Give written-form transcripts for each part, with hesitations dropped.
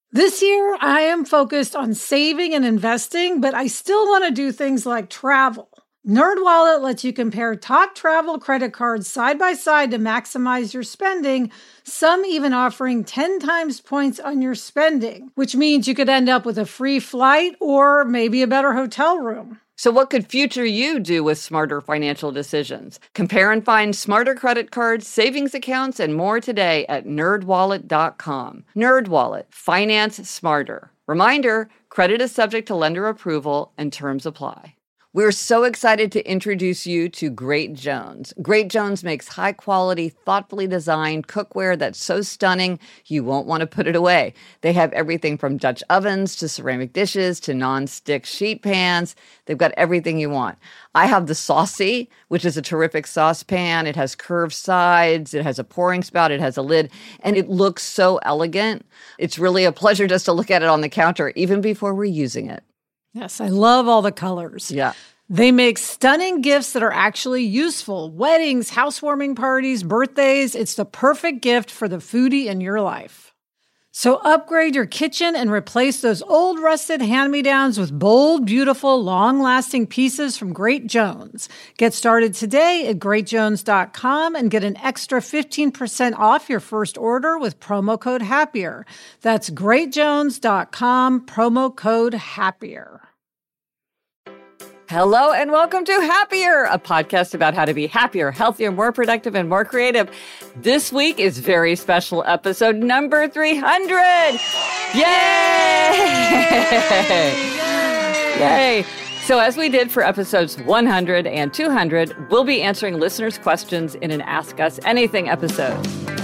This year, I am focused on saving and investing, but I still want to do things like travel. NerdWallet lets you compare top travel credit cards side by side to maximize your spending, some even offering 10 times points on your spending, which means you could end up with a free flight or maybe a better hotel room. So what could future you do with smarter financial decisions? Compare and find smarter credit cards, savings accounts, and more today at nerdwallet.com. NerdWallet, finance smarter. Reminder, credit is subject to lender approval and terms apply. We're so excited to introduce you to Great Jones. Great Jones makes high-quality, thoughtfully designed cookware that's so stunning you won't want to put it away. They have everything from Dutch ovens to ceramic dishes to non-stick sheet pans. They've got everything you want. I have the Saucy, which is a terrific saucepan. It has curved sides. It has a pouring spout. It has a lid. And it looks so elegant. It's really a pleasure just to look at it on the counter, even before we're using it. Yes, I love all the colors. Yeah. They make stunning gifts that are actually useful. Weddings, housewarming parties, birthdays. It's the perfect gift for the foodie in your life. So upgrade your kitchen and replace those old rusted hand-me-downs with bold, beautiful, long-lasting pieces from Great Jones. Get started today at greatjones.com and get an extra 15% off your first order with promo code HAPPIER. That's greatjones.com, promo code HAPPIER. Hello and welcome to Happier, a podcast about how to be happier, healthier, more productive, and more creative. This week is very special episode number 300. Yay! Yay! So as we did for episodes 100 and 200, we'll be answering listeners' questions in an Ask Us Anything episode.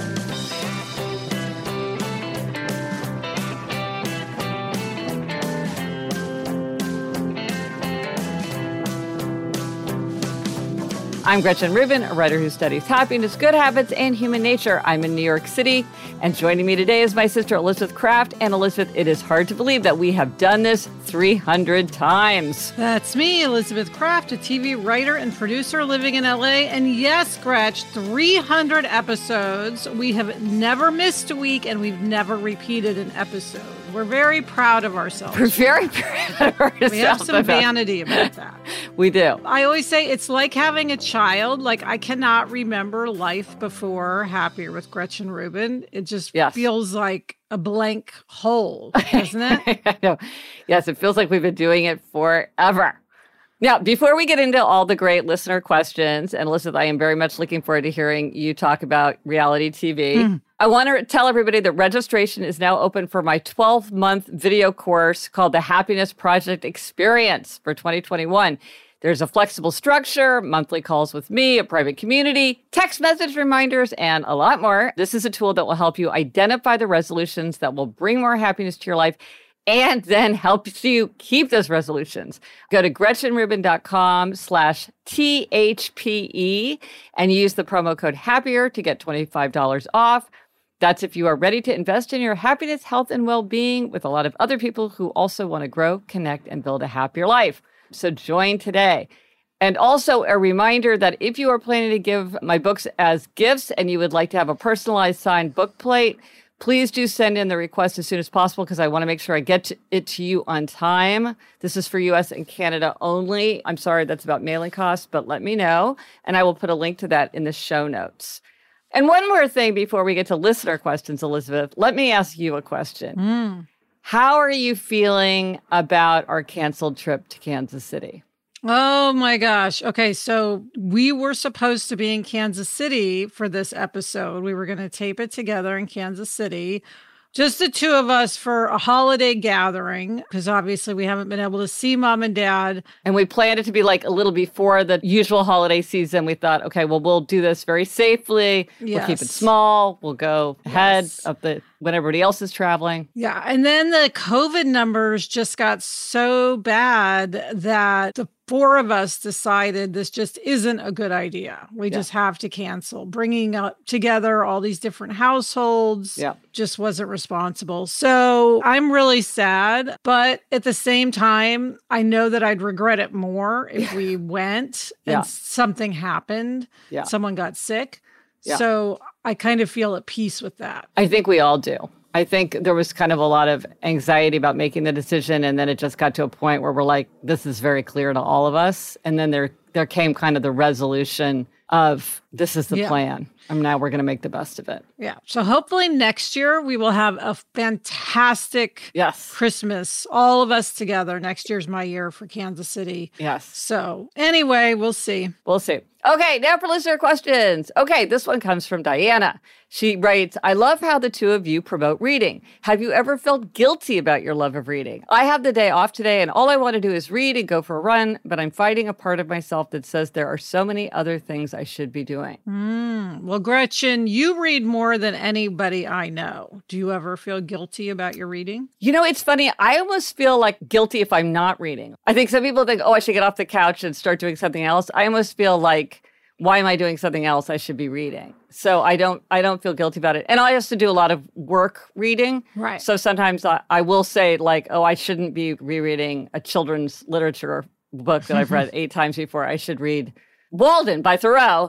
I'm Gretchen Rubin, a writer who studies happiness, good habits, and human nature. I'm in New York City, and joining me today is my sister Elizabeth Kraft. And Elizabeth, it is hard to believe that we have done this 300 times. That's me, Elizabeth Kraft, a TV writer and producer living in LA. And yes, Gretch, 300 episodes. We have never missed a week, and we've never repeated an episode. We're very proud of ourselves. We're very proud of ourselves. We have some vanity about that. We do. I always say it's like having a child. Like, I cannot remember life before Happier with Gretchen Rubin. It just feels like a blank hole, doesn't it? I know. Yes, it feels like we've been doing it forever. Now, before we get into all the great listener questions, and Elizabeth, I am very much looking forward to hearing you talk about reality TV. I want to tell everybody that registration is now open for my 12-month video course called The Happiness Project Experience for 2021. There's a flexible structure, monthly calls with me, a private community, text message reminders, and a lot more. This is a tool that will help you identify the resolutions that will bring more happiness to your life and then helps you keep those resolutions. Go to GretchenRubin.com/THPE and use the promo code HAPPIER to get $25 off. That's if you are ready to invest in your happiness, health, and well-being with a lot of other people who also want to grow, connect, and build a happier life. So join today. And also a reminder that if you are planning to give my books as gifts and you would like to have a personalized signed book plate, please do send in the request as soon as possible because I want to make sure I get it to you on time. This is for U.S. and Canada only. I'm sorry that's about mailing costs, but let me know, and I will put a link to that in the show notes. And one more thing before we get to listener questions, Elizabeth, let me ask you a question. How are you feeling about our canceled trip to Kansas City? Oh my gosh. Okay, so we were supposed to be in Kansas City for this episode. We were going to tape it together in Kansas City. Just the two of us for a holiday gathering, because obviously we haven't been able to see mom and dad. And we planned it to be like a little before the usual holiday season. We thought, okay, well, we'll do this very safely. Yes. We'll keep it small. We'll go ahead of when everybody else is traveling. Yeah. And then the COVID numbers just got so bad that the four of us decided this just isn't a good idea. We just have to cancel. Bringing up together all these different households just wasn't responsible. So I'm really sad. But at the same time, I know that I'd regret it more if we went and something happened. Someone got sick. So I kind of feel at peace with that. I think we all do. I think there was kind of a lot of anxiety about making the decision, and then it just got to a point where we're like, this is very clear to all of us. And then there came kind of the resolution of this is the plan. And now we're going to make the best of it. Yeah. So hopefully next year we will have a fantastic Christmas, all of us together. Next year's my year for Kansas City. Yes. So anyway, we'll see. We'll see. Okay, now for listener questions. Okay, this one comes from Diana. She writes, I love how the two of you promote reading. Have you ever felt guilty about your love of reading? I have the day off today and all I want to do is read and go for a run, but I'm fighting a part of myself that says there are so many other things I should be doing. Well, Gretchen, you read more than anybody I know. Do you ever feel guilty about your reading? You know, it's funny. I almost feel like guilty if I'm not reading. I think some people think, oh, I should get off the couch and start doing something else. I almost feel like, why am I doing something else? I should be reading. So I don't feel guilty about it. And I used to do a lot of work reading. Right. So sometimes I will say like, oh, I shouldn't be rereading a children's literature book that I've read 8 times before. I should read Walden by Thoreau,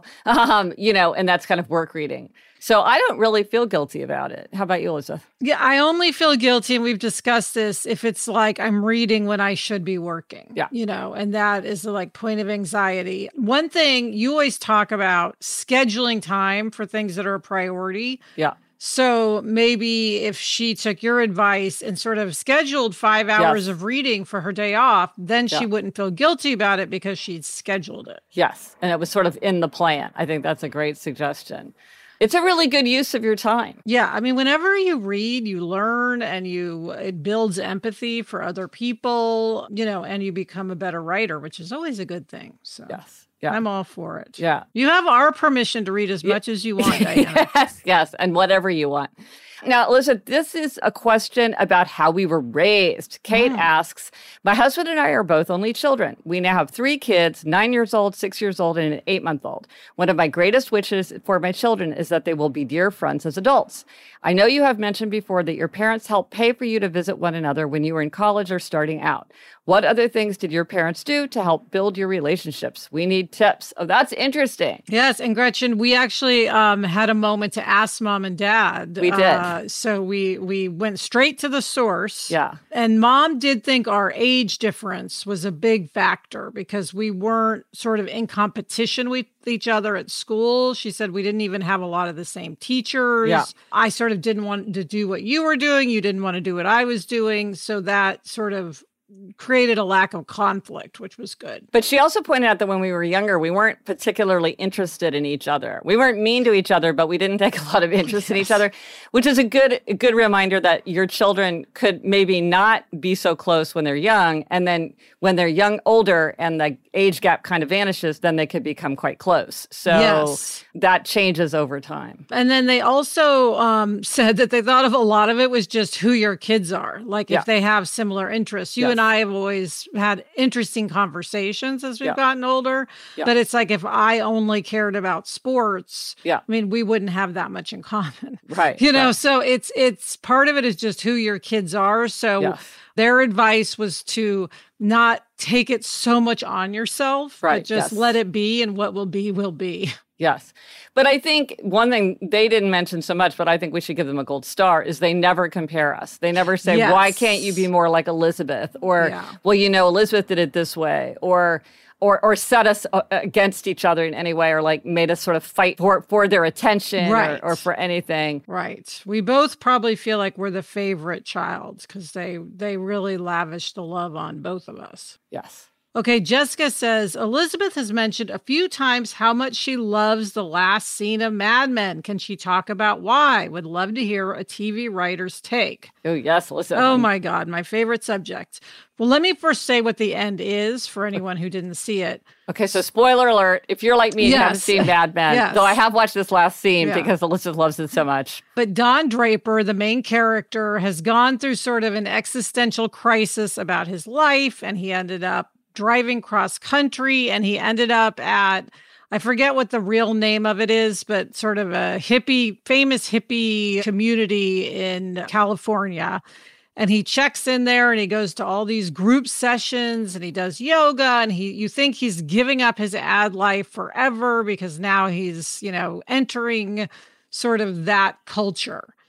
and that's kind of work reading. So I don't really feel guilty about it. How about you, Elizabeth? Yeah, I only feel guilty, and we've discussed this, if it's like I'm reading when I should be working. Yeah. And that is the point of anxiety. One thing you always talk about, scheduling time for things that are a priority. Yeah. So maybe if she took your advice and sort of scheduled 5 hours of reading for her day off, then she wouldn't feel guilty about it because she'd scheduled it. Yes. And it was sort of in the plan. I think that's a great suggestion. It's a really good use of your time. Yeah. I mean, whenever you read, you learn and it builds empathy for other people, and you become a better writer, which is always a good thing. So yes. Yeah. I'm all for it. Yeah. You have our permission to read as much as you want, Diana. Yes. And whatever you want. Now, Elizabeth, this is a question about how we were raised. Kate asks, my husband and I are both only children. We now have 3 kids, 9 years old, 6 years old, and an 8-month-old. One of my greatest wishes for my children is that they will be dear friends as adults. I know you have mentioned before that your parents helped pay for you to visit one another when you were in college or starting out. What other things did your parents do to help build your relationships? We need tips. Oh, that's interesting. Yes. And Gretchen, we actually had a moment to ask Mom and Dad. We did. So we went straight to the source. Yeah. And Mom did think our age difference was a big factor because we weren't sort of in competition with each other at school. She said we didn't even have a lot of the same teachers. Yeah. I sort of didn't want to do what you were doing. You didn't want to do what I was doing. So that sort of created a lack of conflict, which was good. But she also pointed out that when we were younger, we weren't particularly interested in each other. We weren't mean to each other, but we didn't take a lot of interest in each other, which is a good reminder that your children could maybe not be so close when they're young. And then when they're older and the age gap kind of vanishes, then they could become quite close. So that changes over time. And then they also said that they thought of a lot of it was just who your kids are. Like if they have similar interests. You and I have always had interesting conversations as we've gotten older. Yeah. But it's like if I only cared about sports, I mean, we wouldn't have that much in common. Right. So it's part of it is just who your kids are. So their advice was to not take it so much on yourself, but just let it be, and what will be, will be. Yes. But I think one thing they didn't mention so much, but I think we should give them a gold star, is they never compare us. They never say, why can't you be more like Elizabeth? Or, well, Elizabeth did it this way. Or set us against each other in any way, or like made us sort of fight for their attention or for anything. Right. We both probably feel like we're the favorite child because they really lavish the love on both of us. Yes. Okay, Jessica says, Elizabeth has mentioned a few times how much she loves the last scene of Mad Men. Can she talk about why? Would love to hear a TV writer's take. Oh, yes, listen. Oh, my God, my favorite subject. Well, let me first say what the end is for anyone who didn't see it. Okay, so spoiler alert, if you're like me and haven't seen Mad Men, though I have watched this last scene because Elizabeth loves it so much. But Don Draper, the main character, has gone through sort of an existential crisis about his life, and he ended up driving cross country, and he ended up at, I forget what the real name of it is, but sort of a famous hippie community in California. And he checks in there and he goes to all these group sessions and he does yoga, and you think he's giving up his ad life forever because now he's, entering sort of that culture.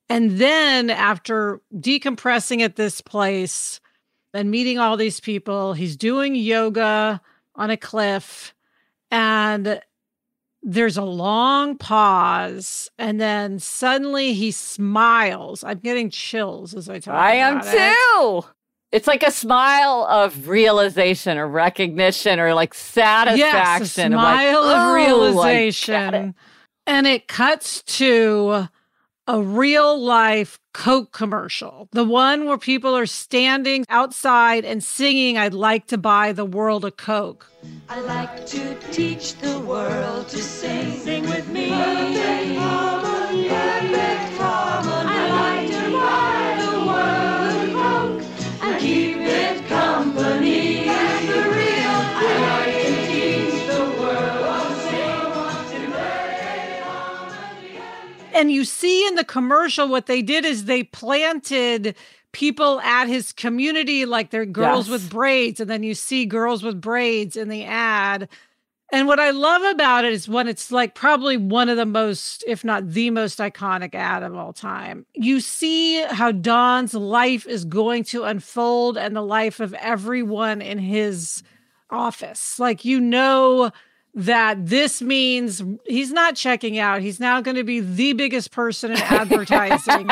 And then after decompressing at this place and meeting all these people, he's doing yoga on a cliff, and there's a long pause, and then suddenly he smiles. I'm getting chills as I talk about it. I am too. It's like a smile of realization or recognition or like satisfaction. Yes, a smile of realization. And it cuts to a real life Coke commercial. The one where people are standing outside and singing, "I'd like to buy the world a Coke." I like to teach the world to sing. Sing with me. Perfect harmony. Perfect harmony. I like to buy the world a Coke and keep it company. That's the real thing. I like to teach the world to sing. Perfect harmony. And you see in the commercial what they did is they planted people at his community, like they're girls with braids, and then you see girls with braids in the ad. And what I love about it is when it's like probably one of the most, if not the most iconic ad of all time. You see how Don's life is going to unfold and the life of everyone in his office. Like, you know that this means he's not checking out. He's now going to be the biggest person in advertising.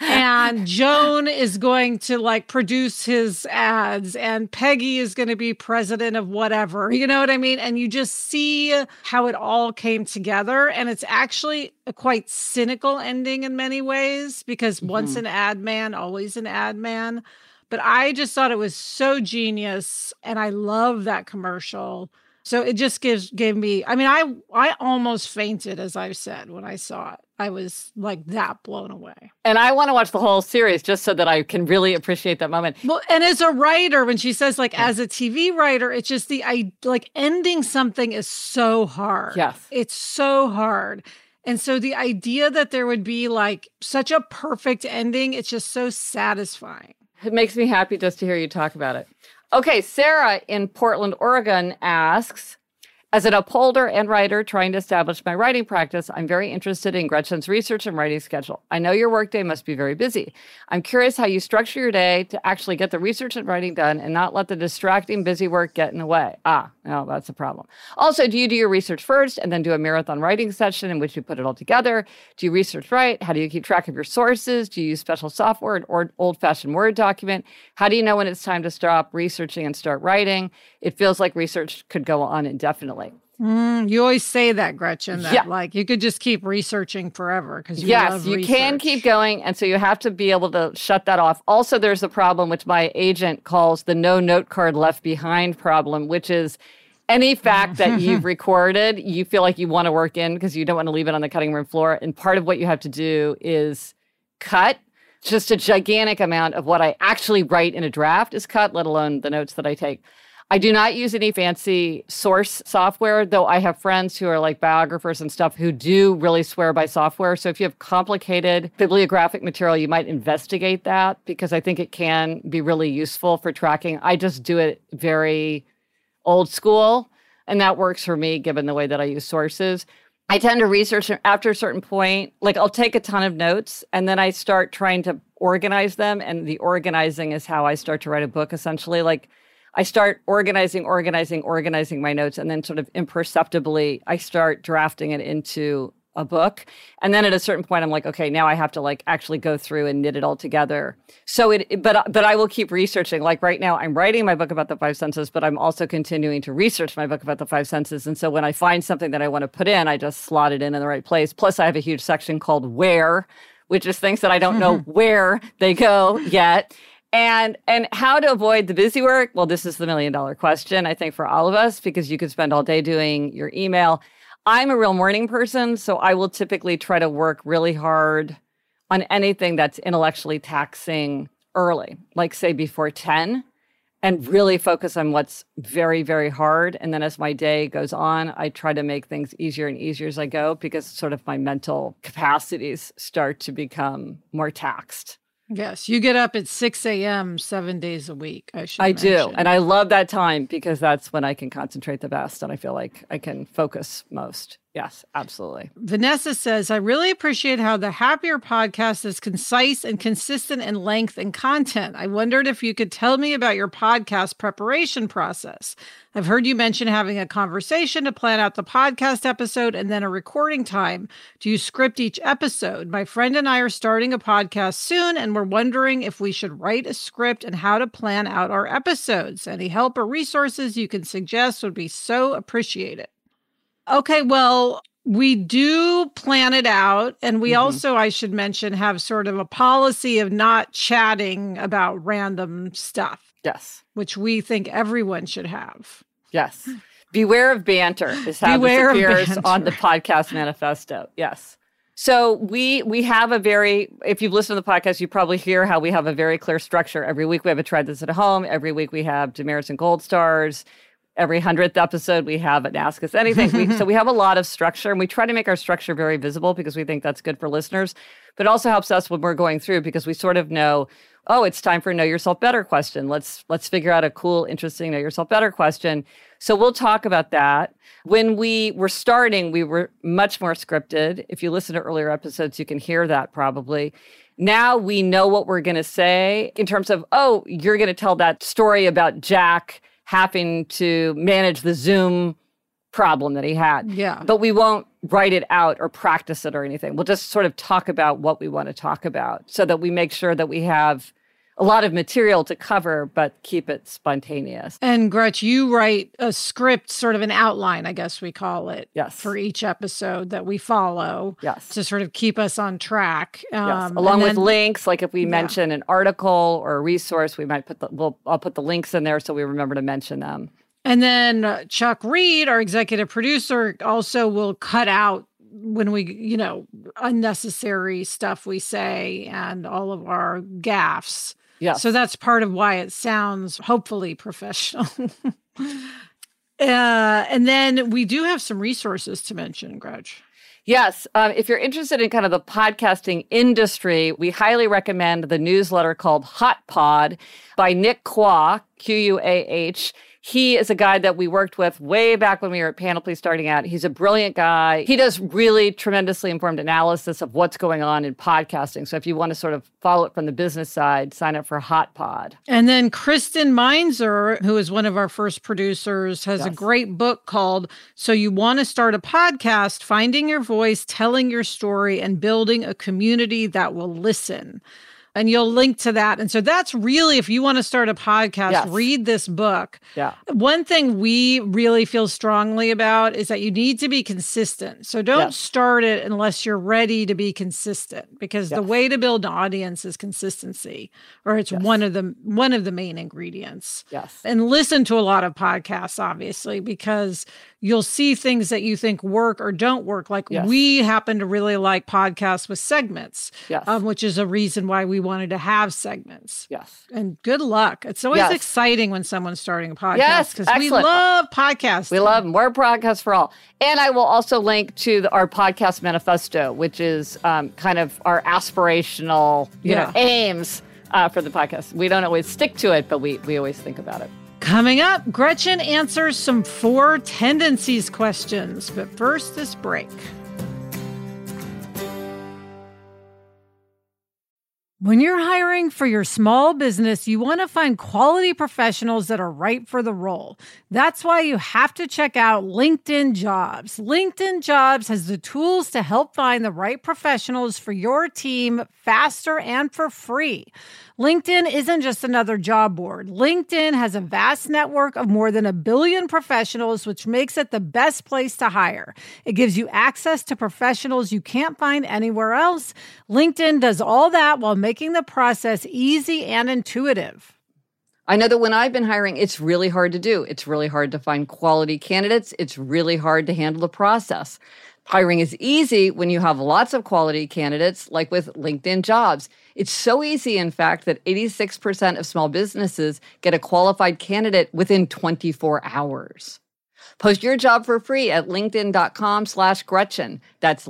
And Joan is going to like produce his ads, and Peggy is going to be president of whatever, you know what I mean? And you just see how it all came together. And it's actually a quite cynical ending in many ways, because once an ad man, always an ad man. But I just thought it was so genius. And I love that commercial. So it just gave me, I mean, I almost fainted, as I've said, when I saw it. I was like that blown away. And I want to watch the whole series just so that I can really appreciate that moment. Well, and as a writer, when she says like, as a TV writer, it's just like ending something is so hard. Yes. It's so hard. And so the idea that there would be like such a perfect ending, it's just so satisfying. It makes me happy just to hear you talk about it. Okay, Sarah in Portland, Oregon asks, as an upholder and writer trying to establish my writing practice, I'm very interested in Gretchen's research and writing schedule. I know your workday must be very busy. I'm curious how you structure your day to actually get the research and writing done and not let the distracting busy work get in the way. No, that's a problem. Also, do you do your research first and then do a marathon writing session in which you put it all together? Do you research right? How do you keep track of your sources? Do you use special software or old-fashioned Word document? How do you know when it's time to stop researching and start writing? It feels like research could go on indefinitely. You always say that, Gretchen, that like you could just keep researching forever because you love research. You can keep going. And so you have to be able to shut that off. Also, there's a problem which my agent calls the no note card left behind problem, which is any fact that you've recorded, you feel like you want to work in because you don't want to leave it on the cutting room floor. And part of what you have to do is cut. Just a gigantic amount of what I actually write in a draft is cut, let alone the notes that I take. I do not use any fancy source software, though I have friends who are like biographers and stuff who do really swear by software. So if you have complicated bibliographic material, you might investigate that because I think it can be really useful for tracking. I just do it very old school, and that works for me given the way that I use sources. I tend to research after a certain point. Like I'll take a ton of notes and then I start trying to organize them. And the organizing is how I start to write a book, essentially. Like I start organizing my notes, and then sort of imperceptibly, I start drafting it into a book. And then at a certain point, I'm like, okay, now I have to like actually go through and knit it all together. So but I will keep researching. Like right now, I'm writing my book about the five senses, but I'm also continuing to research my book about the five senses. And so when I find something that I want to put in, I just slot it in the right place. Plus, I have a huge section called Where, which is things that I don't know where they go yet. And how to avoid the busy work? Well, this is the $1 million question, I think, for all of us, because you could spend all day doing your email. I'm a real morning person, so I will typically try to work really hard on anything that's intellectually taxing early, like say before 10, and really focus on what's very, very hard. And then as my day goes on, I try to make things easier and easier as I go because sort of my mental capacities start to become more taxed. Yes, you get up at 6 a.m. 7 days a week, I do. And I love that time because that's when I can concentrate the best and I feel like I can focus most. Yes, absolutely. Vanessa says, I really appreciate how the Happier podcast is concise and consistent in length and content. I wondered if you could tell me about your podcast preparation process. I've heard you mention having a conversation to plan out the podcast episode and then a recording time. Do you script each episode? My friend and I are starting a podcast soon, and we're wondering if we should write a script and how to plan out our episodes. Any help or resources you can suggest would be so appreciated. Okay, well, we do plan it out. And we also, I should mention, have sort of a policy of not chatting about random stuff. Yes. Which we think everyone should have. Yes. Beware of banter is how Beware this appears banter. on the podcast manifesto. Yes. So we have if you've listened to the podcast, you probably hear how we have a very clear structure. Every week we have a Try This at Home. Every week we have Demerits and Gold Stars. Every 100th episode, we have an Ask Us Anything. So we have a lot of structure, and we try to make our structure very visible because we think that's good for listeners. But it also helps us when we're going through because we sort of know, oh, it's time for a Know Yourself Better question. Let's figure out a cool, interesting Know Yourself Better question. So we'll talk about that. When we were starting, we were much more scripted. If you listen to earlier episodes, you can hear that probably. Now we know what we're going to say in terms of, oh, you're going to tell that story about Jack having to manage the Zoom problem that he had. Yeah. But we won't write it out or practice it or anything. We'll just sort of talk about what we want to talk about so that we make sure that we have a lot of material to cover, but keep it spontaneous. And Gretch, you write a script, sort of an outline, I guess we call it, Yes. for each episode that we follow. Yes. To sort of keep us on track. Yes. Along with links, like if we Yeah. mention an article or a resource, we might I'll put the links in there so we remember to mention them. And then Chuck Reed, our executive producer, also will cut out when we, unnecessary stuff we say and all of our gaffes. Yes. So that's part of why it sounds hopefully professional. And then we do have some resources to mention, Gretch. Yes. If you're interested in kind of the podcasting industry, we highly recommend the newsletter called Hot Pod by Nick Quah, Quah. He is a guy that we worked with way back when we were at Panoply starting out. He's a brilliant guy. He does really tremendously informed analysis of what's going on in podcasting. So if you want to sort of follow it from the business side, sign up for Hot Pod. And then Kristen Meinzer, who is one of our first producers, has a great book called So You Want to Start a Podcast, Finding Your Voice, Telling Your Story, and Building a Community That Will Listen. And you'll link to that. And so that's really, if you want to start a podcast, read this book. Yeah. One thing we really feel strongly about is that you need to be consistent. So don't start it unless you're ready to be consistent, because the way to build an audience is consistency, or it's one of the main ingredients. Yes. And listen to a lot of podcasts, obviously, because you'll see things that you think work or don't work. Like we happen to really like podcasts with segments, which is a reason why we wanted to have segments. Yes. And good luck. It's always exciting when someone's starting a podcast. Yes, because we love podcasts. We love them. We're Podcast for All. And I will also link to our podcast manifesto, which is kind of our aspirational aims for the podcast. We don't always stick to it, but we always think about it. Coming up, Gretchen answers some 4 tendencies questions. But first, this break. When you're hiring for your small business, you want to find quality professionals that are right for the role. That's why you have to check out LinkedIn Jobs. LinkedIn Jobs has the tools to help find the right professionals for your team faster and for free. LinkedIn isn't just another job board. LinkedIn has a vast network of more than 1 billion professionals, which makes it the best place to hire. It gives you access to professionals you can't find anywhere else. LinkedIn does all that while making the process easy and intuitive. I know that when I've been hiring, it's really hard to do. It's really hard to find quality candidates. It's really hard to handle the process. Hiring is easy when you have lots of quality candidates, like with LinkedIn Jobs. It's so easy, in fact, that 86% of small businesses get a qualified candidate within 24 hours. Post your job for free at linkedin.com/Gretchen. That's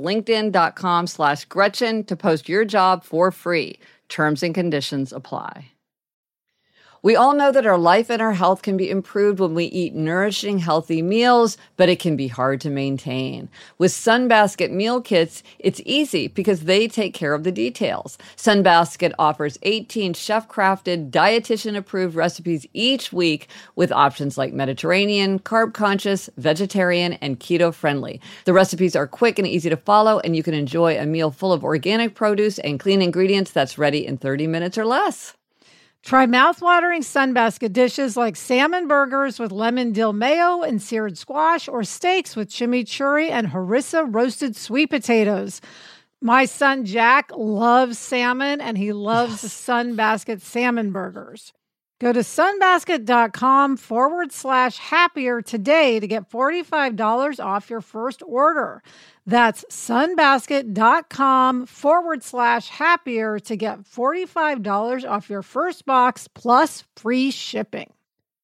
linkedin.com/Gretchen to post your job for free. Terms and conditions apply. We all know that our life and our health can be improved when we eat nourishing, healthy meals, but it can be hard to maintain. With Sunbasket meal kits, it's easy because they take care of the details. Sunbasket offers 18 chef-crafted, dietitian-approved recipes each week with options like Mediterranean, carb-conscious, vegetarian, and keto-friendly. The recipes are quick and easy to follow, and you can enjoy a meal full of organic produce and clean ingredients that's ready in 30 minutes or less. Try mouthwatering Sunbasket dishes like salmon burgers with lemon dill mayo and seared squash, or steaks with chimichurri and harissa roasted sweet potatoes. My son Jack loves salmon, and he loves Sunbasket salmon burgers. Go to sunbasket.com/happier today to get $45 off your first order. That's sunbasket.com/happier to get $45 off your first box plus free shipping.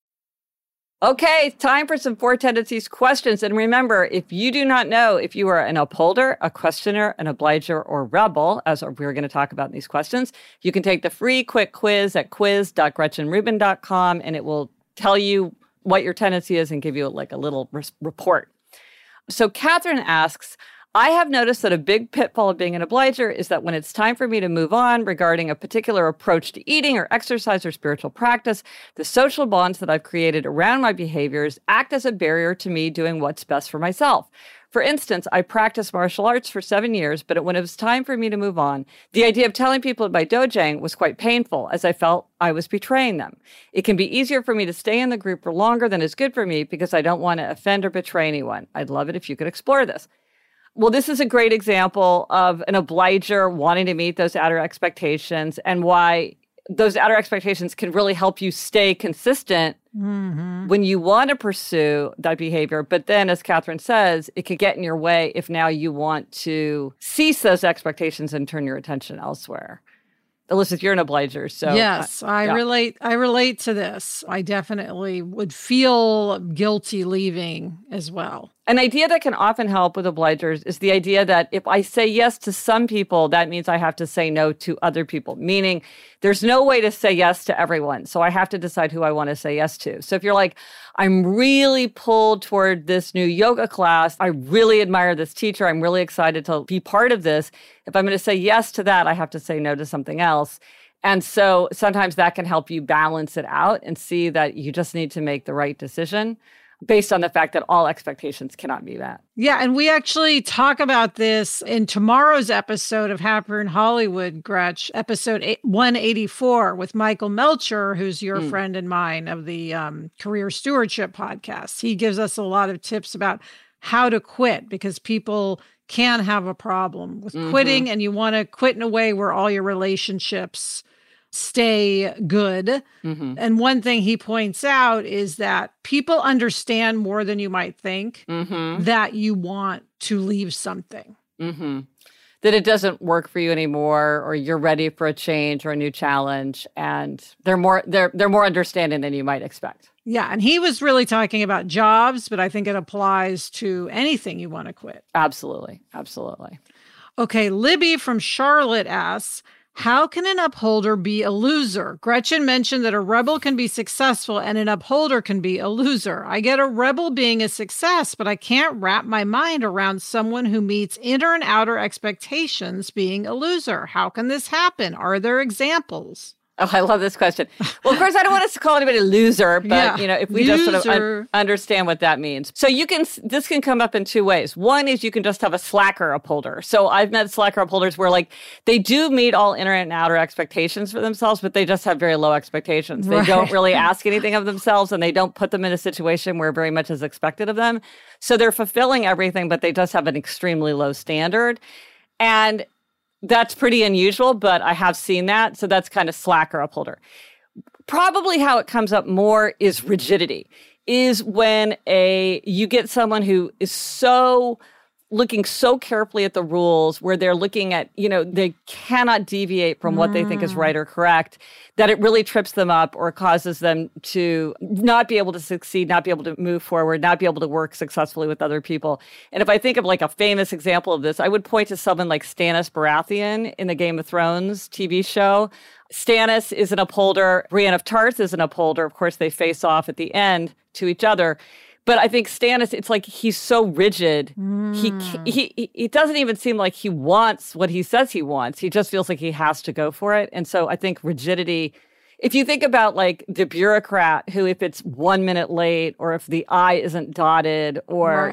Okay, time for some Four Tendencies questions. And remember, if you do not know if you are an upholder, a questioner, an obliger, or rebel, as we're going to talk about in these questions, you can take the free quick quiz at quiz.gretchenrubin.com, and it will tell you what your tendency is and give you like a little report. So Catherine asks, I have noticed that a big pitfall of being an obliger is that when it's time for me to move on regarding a particular approach to eating or exercise or spiritual practice, the social bonds that I've created around my behaviors act as a barrier to me doing what's best for myself. For instance, I practiced martial arts for 7 years, but when it was time for me to move on, the idea of telling people about dojang was quite painful, as I felt I was betraying them. It can be easier for me to stay in the group for longer than is good for me because I don't want to offend or betray anyone. I'd love it if you could explore this. Well, this is a great example of an obliger wanting to meet those outer expectations and why those outer expectations can really help you stay consistent when you want to pursue that behavior. But then, as Catherine says, it could get in your way if now you want to cease those expectations and turn your attention elsewhere. Elizabeth, you're an obliger, so yes, I relate to this. I definitely would feel guilty leaving as well. An idea that can often help with obligers is the idea that if I say yes to some people, that means I have to say no to other people, meaning there's no way to say yes to everyone. So I have to decide who I want to say yes to. So if you're like, I'm really pulled toward this new yoga class, I really admire this teacher, I'm really excited to be part of this. If I'm going to say yes to that, I have to say no to something else. And so sometimes that can help you balance it out and see that you just need to make the right decision based on the fact that all expectations cannot be met. Yeah, and we actually talk about this in tomorrow's episode of Happier in Hollywood, Gretch, episode 184 with Michael Melcher, who's your friend and mine of the Career Stewardship podcast. He gives us a lot of tips about how to quit because people can have a problem with quitting, and you want to quit in a way where all your relationships stay good. And one thing he points out is that people understand more than you might think that you want to leave something. That it doesn't work for you anymore, or you're ready for a change or a new challenge, and they're more understanding than you might expect. Yeah, and he was really talking about jobs, but I think it applies to anything you want to quit. Absolutely. Absolutely. Okay, Libby from Charlotte asks, how can an upholder be a loser? Gretchen mentioned that a rebel can be successful and an upholder can be a loser. I get a rebel being a success, but I can't wrap my mind around someone who meets inner and outer expectations being a loser. How can this happen? Are there examples? Oh, I love this question. Well, of course, I don't want us to call anybody a loser, but if we just sort of understand what that means. So this can come up in two ways. One is you can just have a slacker upholder. So I've met slacker upholders where like they do meet all inner and outer expectations for themselves, but they just have very low expectations. They don't really ask anything of themselves, and they don't put them in a situation where very much is expected of them. So they're fulfilling everything, but they just have an extremely low standard. And that's pretty unusual, but I have seen that. So that's kind of slacker upholder. Probably how it comes up more is rigidity, is when you get someone who is so looking so carefully at the rules where they're looking at, they cannot deviate from what they think is right or correct, that it really trips them up or causes them to not be able to succeed, not be able to move forward, not be able to work successfully with other people. And if I think of like a famous example of this, I would point to someone like Stannis Baratheon in the Game of Thrones TV show. Stannis is an upholder. Brienne of Tarth is an upholder. Of course, they face off at the end to each other. But I think Stannis, it's like he's so rigid. He doesn't even seem like he wants what he says he wants. He just feels like he has to go for it. And so I think rigidity, if you think about like the bureaucrat who, if it's 1 minute late or if the I isn't dotted or,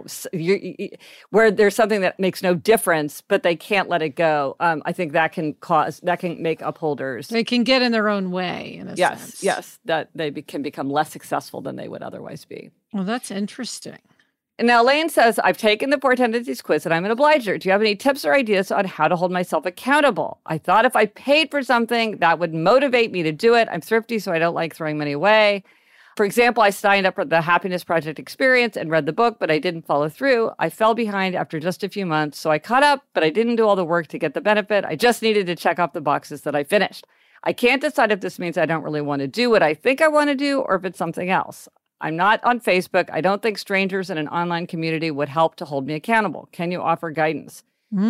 where there's something that makes no difference, but they can't let it go. I think that can make upholders. They can get in their own way in a sense. Yes, that they can become less successful than they would otherwise be. Well, that's interesting. And now Elaine says, I've taken the 4 tendencies quiz and I'm an obliger. Do you have any tips or ideas on how to hold myself accountable? I thought if I paid for something, that would motivate me to do it. I'm thrifty, so I don't like throwing money away. For example, I signed up for the Happiness Project experience and read the book, but I didn't follow through. I fell behind after just a few months, so I caught up, but I didn't do all the work to get the benefit. I just needed to check off the boxes that I finished. I can't decide if this means I don't really want to do what I think I want to do or if it's something else. I'm not on Facebook. I don't think strangers in an online community would help to hold me accountable. Can you offer guidance?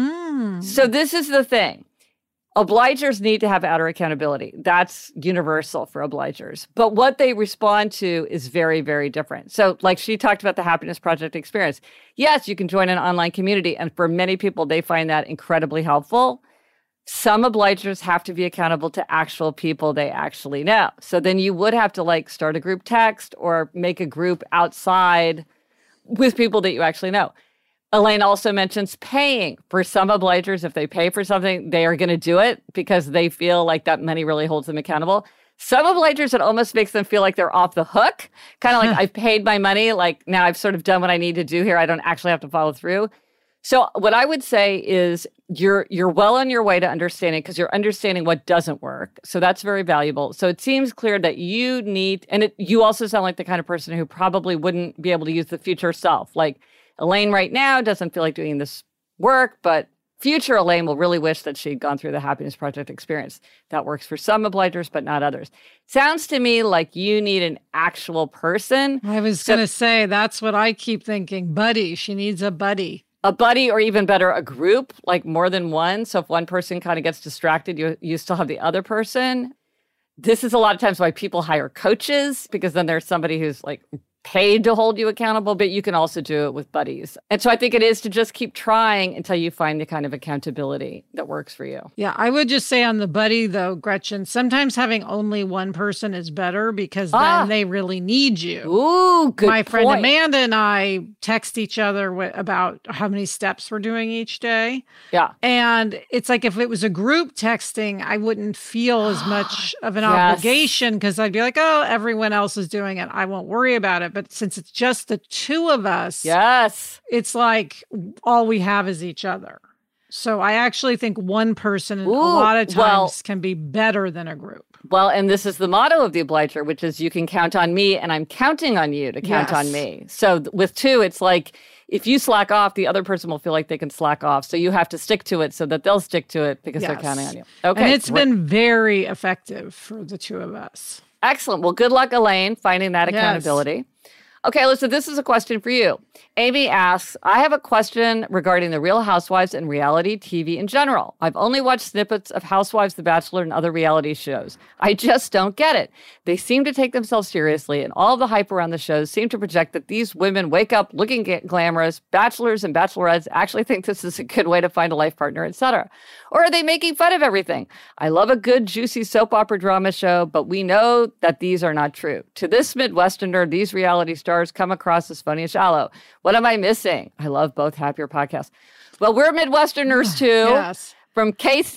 So this is the thing. Obligers need to have outer accountability. That's universal for obligers. But what they respond to is very, very different. So like she talked about the Happiness Project experience. Yes, you can join an online community. And for many people, they find that incredibly helpful. Some obligers have to be accountable to actual people they actually know. So then you would have to like start a group text or make a group outside with people that you actually know. Elaine also mentions paying. For some obligers, if they pay for something, they are going to do it because they feel like that money really holds them accountable. Some obligers, it almost makes them feel like they're off the hook. Kind of like I've paid my money. Like now I've sort of done what I need to do here. I don't actually have to follow through. So what I would say is you're well on your way to understanding because you're understanding what doesn't work. So that's very valuable. So it seems clear that you need, and you also sound like the kind of person who probably wouldn't be able to use the future self. Like Elaine right now doesn't feel like doing this work, but future Elaine will really wish that she'd gone through the Happiness Project experience. That works for some obligers, but not others. Sounds to me like you need an actual person. I was going to say, that's what I keep thinking. Buddy. She needs a buddy. A buddy, or even better, a group, like more than one. So if one person kind of gets distracted, you still have the other person. This is a lot of times why people hire coaches, because then there's somebody who's like paid to hold you accountable, but you can also do it with buddies. And so I think it is to just keep trying until you find the kind of accountability that works for you. Yeah, I would just say on the buddy, though, Gretchen, sometimes having only one person is better because then they really need you. Ooh, good My friend point. Amanda and I text each other about how many steps we're doing each day. Yeah. And it's like if it was a group texting, I wouldn't feel as much of an Yes. obligation because I'd be like, oh, everyone else is doing it. I won't worry about it. But since it's just the two of us, Yes. it's like all we have is each other. So I actually think one person a lot of times can be better than a group. Well, and this is the motto of the Obliger, which is you can count on me and I'm counting on you to count on me. So with two, it's like if you slack off, the other person will feel like they can slack off. So you have to stick to it so that they'll stick to it because they're counting on you. Okay. And it's been very effective for the two of us. Excellent. Well, good luck, Elaine, finding that accountability. Okay, Alyssa, this is a question for you. Amy asks, I have a question regarding the Real Housewives and reality TV in general. I've only watched snippets of Housewives, The Bachelor, and other reality shows. I just don't get it. They seem to take themselves seriously, and all the hype around the shows seem to project that these women wake up looking glamorous. Bachelors and bachelorettes actually think this is a good way to find a life partner, etc. Or are they making fun of everything? I love a good, juicy soap opera drama show, but we know that these are not true. To this Midwesterner, these reality stars come across as funny and shallow. What am I missing? I love both Happier podcasts. Well, we're Midwesterners too. Yes. From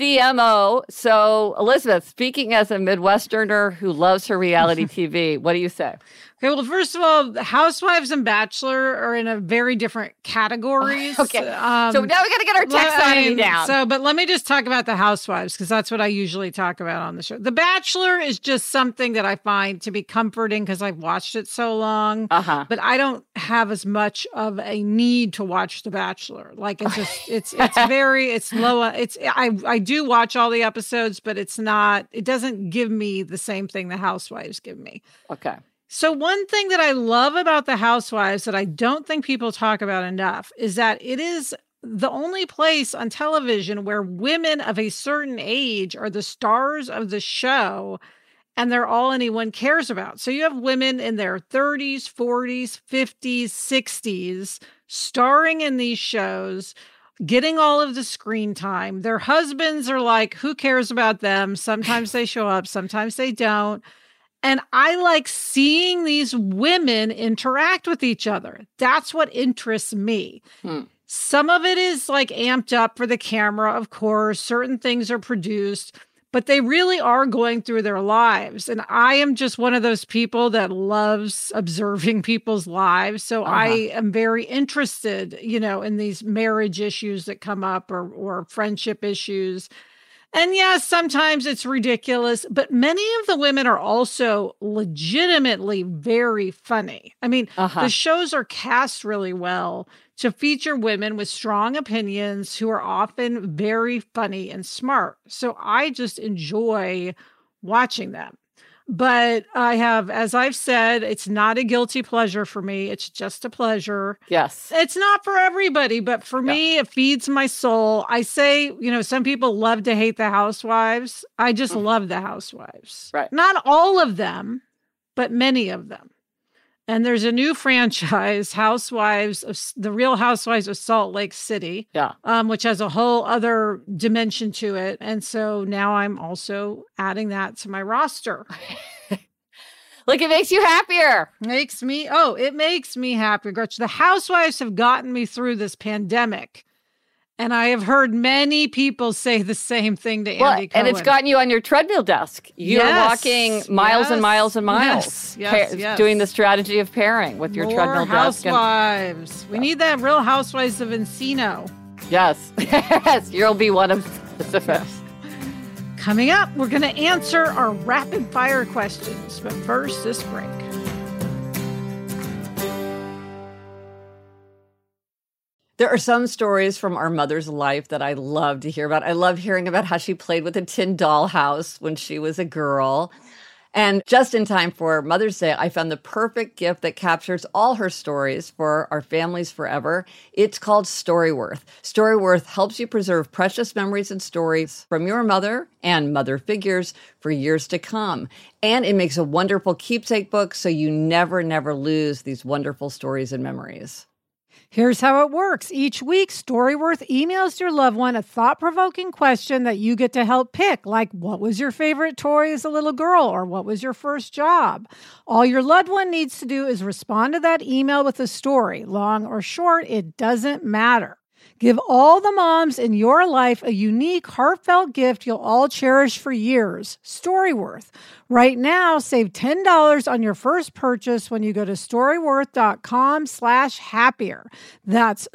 KCMO. So, Elizabeth, speaking as a Midwesterner who loves her reality TV, what do you say? Okay, well, first of all, the Housewives and Bachelor are in a very different categories. Okay. So now we got to get our taxonomy down. But let me just talk about the Housewives because that's what I usually talk about on the show. The Bachelor is just something that I find to be comforting because I've watched it so long. But I don't have as much of a need to watch The Bachelor. Like it's just it's low. I do watch all the episodes, but it doesn't give me the same thing the Housewives give me. Okay. So one thing that I love about the Housewives that I don't think people talk about enough is that it is the only place on television where women of a certain age are the stars of the show and they're all anyone cares about. So you have women in their 30s, 40s, 50s, 60s starring in these shows, getting all of the screen time. Their husbands are like, who cares about them? Sometimes they show up, sometimes they don't. And I like seeing these women interact with each other. That's what interests me. Some of it is like amped up for the camera, of course. Certain things are produced, but they really are going through their lives. And I am just one of those people that loves observing people's lives. So I am very interested, in these marriage issues that come up or friendship issues. And yes, sometimes it's ridiculous, but many of the women are also legitimately very funny. I mean, the shows are cast really well to feature women with strong opinions who are often very funny and smart. So I just enjoy watching them. But as I've said, it's not a guilty pleasure for me. It's just a pleasure. Yes. It's not for everybody, but for me, it feeds my soul. I say, some people love to hate the Housewives. I just love the Housewives. Right. Not all of them, but many of them. And there's a new franchise, The Real Housewives of Salt Lake City, which has a whole other dimension to it. And so now I'm also adding that to my roster. Look, it makes you happier. It makes me happy, Gretchen. The Housewives have gotten me through this pandemic. And I have heard many people say the same thing to Andy Cohen. And it's gotten you on your treadmill desk. You're walking miles and miles and miles. Yes. Doing the strategy of pairing with your treadmill desk. Housewives. We need that Real Housewives of Encino. Yes. Yes. You'll be one of the best. Coming up, we're going to answer our rapid fire questions. But first, this break. There are some stories from our mother's life that I love to hear about. I love hearing about how she played with a tin dollhouse when she was a girl. And just in time for Mother's Day, I found the perfect gift that captures all her stories for our families forever. It's called Storyworth. Storyworth helps you preserve precious memories and stories from your mother and mother figures for years to come. And it makes a wonderful keepsake book so you never lose these wonderful stories and memories. Here's how it works. Each week, Storyworth emails your loved one a thought-provoking question that you get to help pick, like what was your favorite toy as a little girl or what was your first job? All your loved one needs to do is respond to that email with a story. Long or short, it doesn't matter. Give all the moms in your life a unique, heartfelt gift you'll all cherish for years. Storyworth. Right now, save $10 on your first purchase when you go to storyworth.com/happier. That's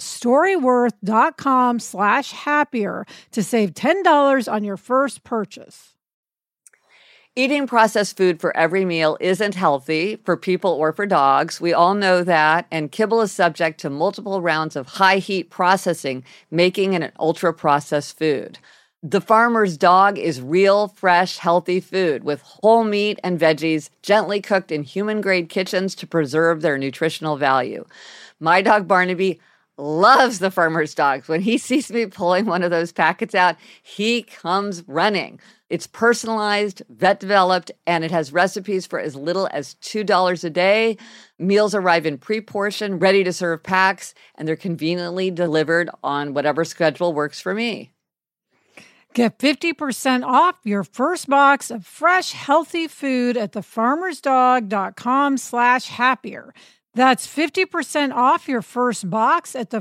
storyworth.com/happier to save $10 on your first purchase. Eating processed food for every meal isn't healthy for people or for dogs. We all know that. And kibble is subject to multiple rounds of high heat processing, making it an ultra processed food. The Farmer's Dog is real, fresh, healthy food with whole meat and veggies gently cooked in human-grade kitchens to preserve their nutritional value. My dog Barnaby loves the Farmer's Dog. When he sees me pulling one of those packets out, he comes running. It's personalized, vet-developed, and it has recipes for as little as $2 a day. Meals arrive in pre-portioned, ready-to-serve packs, and they're conveniently delivered on whatever schedule works for me. Get 50% off your first box of fresh, healthy food at thefarmersdog.com/happier. That's 50% off your first box at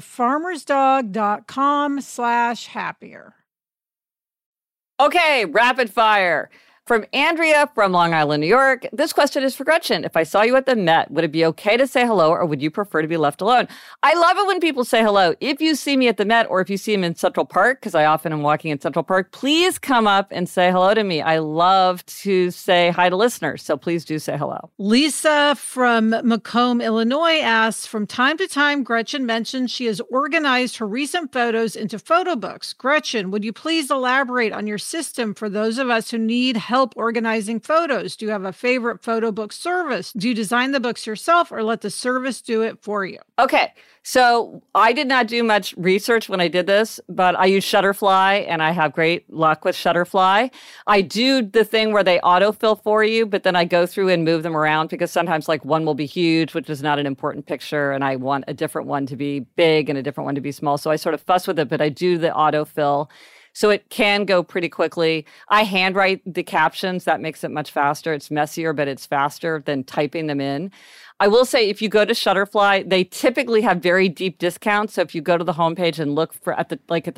thefarmersdog.com/happier. Okay, rapid fire. From Andrea from Long Island, New York. This question is for Gretchen. If I saw you at the Met, would it be okay to say hello or would you prefer to be left alone? I love it when people say hello. If you see me at the Met or if you see me in Central Park, because I often am walking in Central Park, please come up and say hello to me. I love to say hi to listeners, so please do say hello. Lisa from Macomb, Illinois asks, from time to time, Gretchen mentions she has organized her recent photos into photo books. Gretchen, would you please elaborate on your system for those of us who need help organizing photos? Do you have a favorite photo book service? Do you design the books yourself or let the service do it for you? Okay, so I did not do much research when I did this, but I use Shutterfly and I have great luck with Shutterfly. I do the thing where they autofill for you, but then I go through and move them around because sometimes like one will be huge, which is not an important picture, and I want a different one to be big and a different one to be small. So I sort of fuss with it, but I do the autofill. So it can go pretty quickly. I handwrite the captions. That makes it much faster. It's messier, but it's faster than typing them in. I will say if you go to Shutterfly, they typically have very deep discounts. So if you go to the homepage and look for at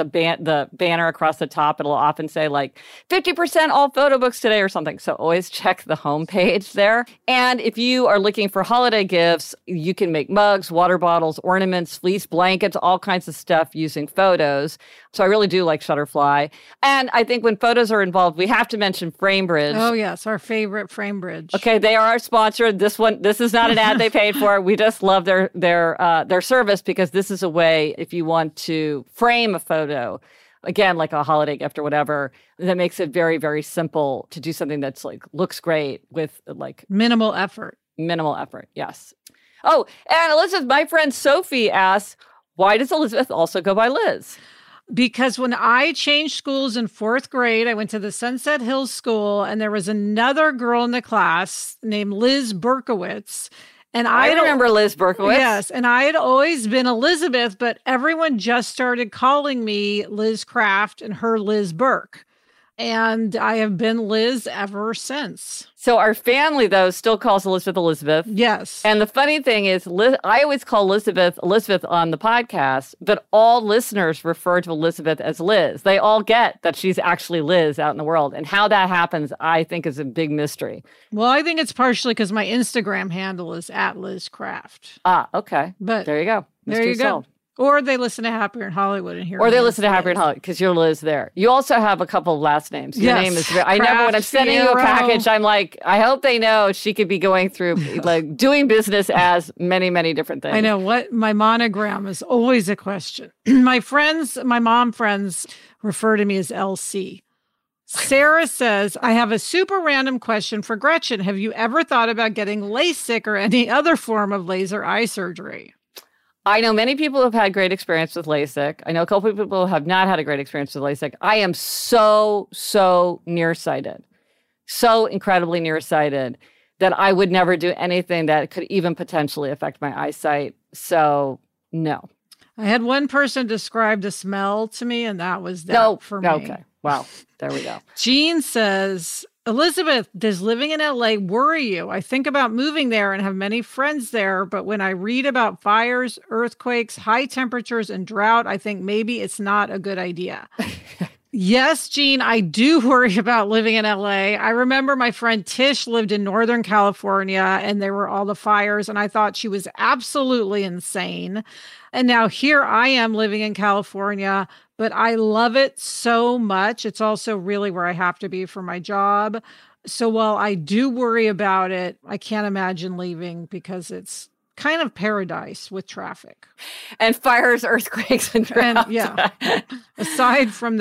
the banner across the top, it'll often say like 50% all photo books today or something. So always check the homepage there. And if you are looking for holiday gifts, you can make mugs, water bottles, ornaments, fleece blankets, all kinds of stuff using photos. So I really do like Shutterfly. And I think when photos are involved, we have to mention FrameBridge. Oh, yes, our favorite FrameBridge. Okay, they are our sponsor. This is not an ad they paid for. We just love their service because this is a way, if you want to frame a photo, again, like a holiday gift or whatever, that makes it very, very simple to do something that's like looks great with like minimal effort. Minimal effort, yes. Oh, and Elizabeth, my friend Sophie asks, why does Elizabeth also go by Liz? Because when I changed schools in 4th grade, I went to the Sunset Hills School, and there was another girl in the class named Liz Berkowitz. And I remember Liz Berkowitz. Yes, and I had always been Elizabeth, but everyone just started calling me Liz Craft and her Liz Burke. And I have been Liz ever since. So our family, though, still calls Elizabeth. Yes. And the funny thing is, I always call Elizabeth on the podcast, but all listeners refer to Elizabeth as Liz. They all get that she's actually Liz out in the world. And how that happens, I think, is a big mystery. Well, I think it's partially because my Instagram handle is @LizCraft. Ah, okay. But there you go. Mystery there you solved. go. Or they listen to Happier in Hollywood and hear. Or they listen to Happier in Hollywood because you're Liz there. You also have a couple of last names. Your name is. I never when I'm sending you a package, I'm like, I hope they know she could be going through like doing business as many, many different things. I know what my monogram is always a question. My mom friends refer to me as LC. Sarah says, I have a super random question for Gretchen. Have you ever thought about getting LASIK or any other form of laser eye surgery? I know many people have had great experience with LASIK. I know a couple of people have not had a great experience with LASIK. I am so nearsighted, so incredibly nearsighted that I would never do anything that could even potentially affect my eyesight. So, no. I had one person describe the smell to me, and that was that for me. Okay. Wow. There we go. Jean says, Elizabeth, does living in LA worry you? I think about moving there and have many friends there, but when I read about fires, earthquakes, high temperatures, and drought, I think maybe it's not a good idea. Yes, Jean, I do worry about living in LA. I remember my friend Tish lived in Northern California and there were all the fires, and I thought she was absolutely insane. And now here I am living in California, but I love it so much. It's also really where I have to be for my job. So while I do worry about it, I can't imagine leaving because it's kind of paradise with traffic. And fires, earthquakes, and droughts. And, yeah. Aside from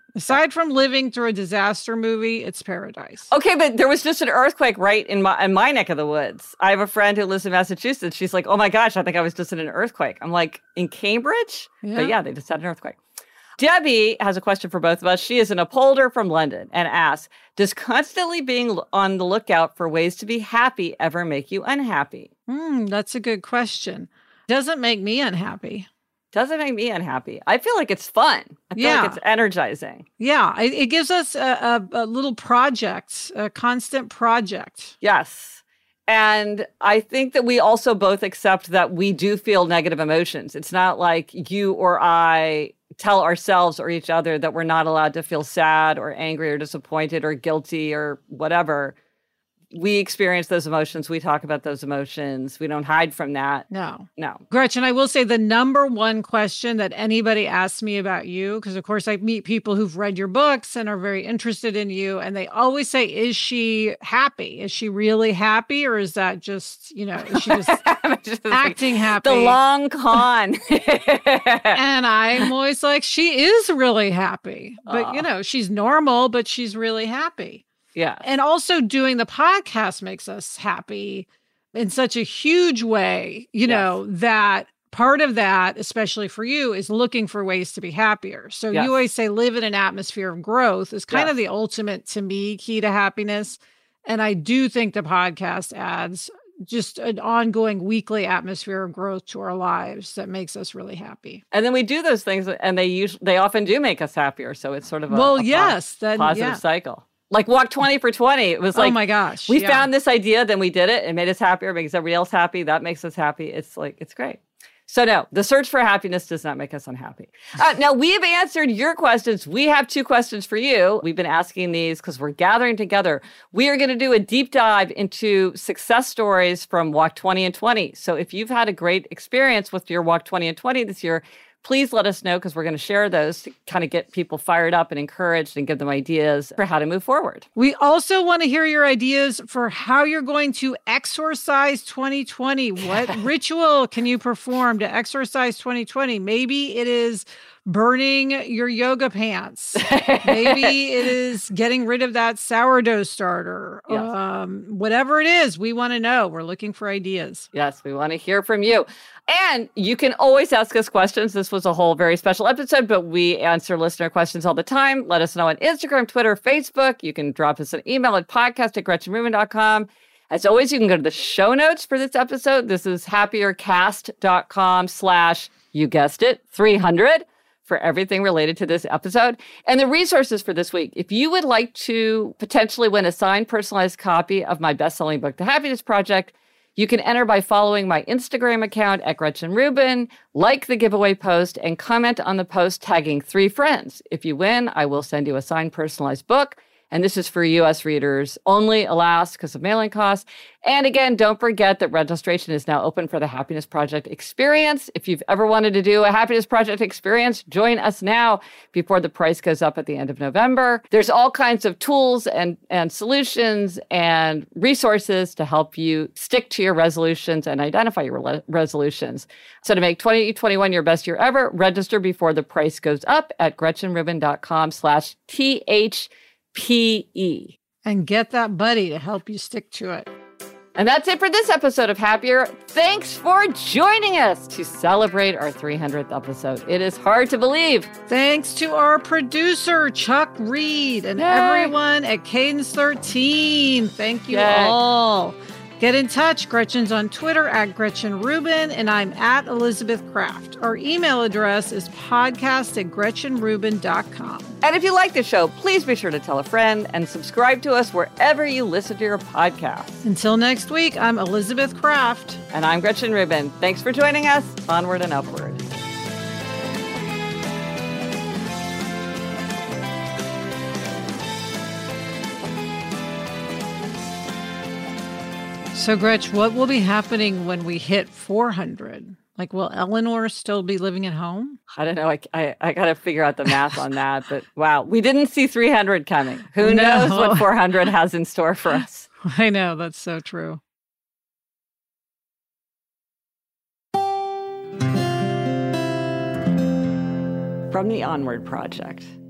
living through a disaster movie, it's paradise. Okay, but there was just an earthquake right in my neck of the woods. I have a friend who lives in Massachusetts. She's like, oh my gosh, I think I was just in an earthquake. I'm like, in Cambridge? Yeah. But yeah, they just had an earthquake. Debbie has a question for both of us. She is an upholder from London and asks, does constantly being on the lookout for ways to be happy ever make you unhappy? That's a good question. Doesn't make me unhappy. Doesn't make me unhappy. I feel like it's fun. I feel like it's energizing. Yeah, it gives us a little project, a constant project. Yes. And I think that we also both accept that we do feel negative emotions. It's not like you or I tell ourselves or each other that we're not allowed to feel sad or angry or disappointed or guilty or whatever. We experience those emotions. We talk about those emotions. We don't hide from that. No. Gretchen, I will say the number one question that anybody asks me about you, because of course I meet people who've read your books and are very interested in you, and they always say, is she happy? Is she really happy? Or is that just, is she just acting happy? The long con. And I'm always like, she is really happy. But, she's normal, but she's really happy. Yeah. And also doing the podcast makes us happy in such a huge way, that part of that, especially for you, is looking for ways to be happier. So you always say live in an atmosphere of growth is kind of the ultimate, to me, key to happiness. And I do think the podcast adds just an ongoing weekly atmosphere of growth to our lives that makes us really happy. And then we do those things and they often do make us happier. So it's sort of a positive cycle. Like Walk 20 for 20. It was like, oh my gosh, we found this idea, then we did it. It made us happier, makes everybody else happy. That makes us happy. It's great. So no, the search for happiness does not make us unhappy. Now, we've answered your questions. We have 2 questions for you. We've been asking these because we're gathering together. We are going to do a deep dive into success stories from Walk 20 and 20. So if you've had a great experience with your Walk 20 and 20 this year, please let us know because we're going to share those to kind of get people fired up and encouraged and give them ideas for how to move forward. We also want to hear your ideas for how you're going to exorcise 2020. What ritual can you perform to exorcise 2020? Maybe it is burning your yoga pants. Maybe it is getting rid of that sourdough starter. Yes. Whatever it is, we want to know. We're looking for ideas. Yes, we want to hear from you. And you can always ask us questions. This was a whole very special episode, but we answer listener questions all the time. Let us know on Instagram, Twitter, Facebook. You can drop us an email at podcast@GretchenRubin.com. As always, you can go to the show notes for this episode. This is happiercast.com/ you guessed it, 300 for everything related to this episode. And the resources for this week, if you would like to potentially win a signed personalized copy of my best-selling book, The Happiness Project, you can enter by following my Instagram account @GretchenRubin, like the giveaway post, and comment on the post tagging 3 friends. If you win, I will send you a signed personalized book. And this is for U.S. readers only, alas, because of mailing costs. And again, don't forget that registration is now open for the Happiness Project Experience. If you've ever wanted to do a Happiness Project Experience, join us now before the price goes up at the end of November. There's all kinds of tools and solutions and resources to help you stick to your resolutions and identify your resolutions. So to make 2021 your best year ever, register before the price goes up at GretchenRubin.com/THPE. And get that buddy to help you stick to it. And that's it for this episode of Happier. Thanks for joining us to celebrate our 300th episode. It is hard to believe. Thanks to our producer, Chuck Reed, and everyone at Cadence 13. Thank you all. Get in touch. Gretchen's on Twitter @GretchenRubin, and I'm @Elizabeth Craft. Our email address is podcast@GretchenRubin.com. And if you like the show, please be sure to tell a friend and subscribe to us wherever you listen to your podcasts. Until next week, I'm Elizabeth Craft. And I'm Gretchen Rubin. Thanks for joining us. Onward and upward. So, Gretch, what will be happening when we hit 400? Like, will Eleanor still be living at home? I don't know. I got to figure out the math on that. But wow, we didn't see 300 coming. Who knows what 400 has in store for us? I know. That's so true. From the Onward Project.